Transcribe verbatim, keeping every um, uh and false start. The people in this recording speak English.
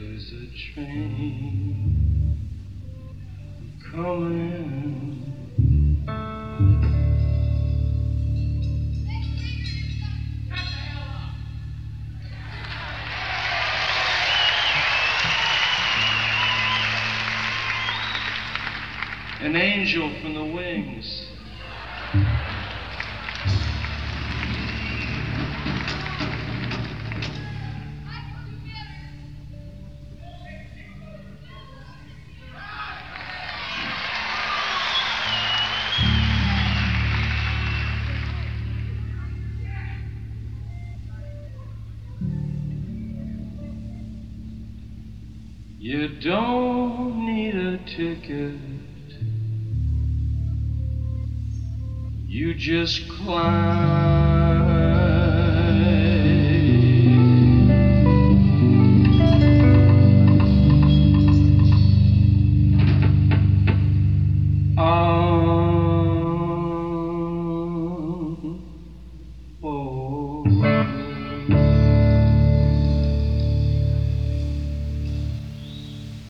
There's a train coming. An angel from the wings. You don't need a ticket. You just climb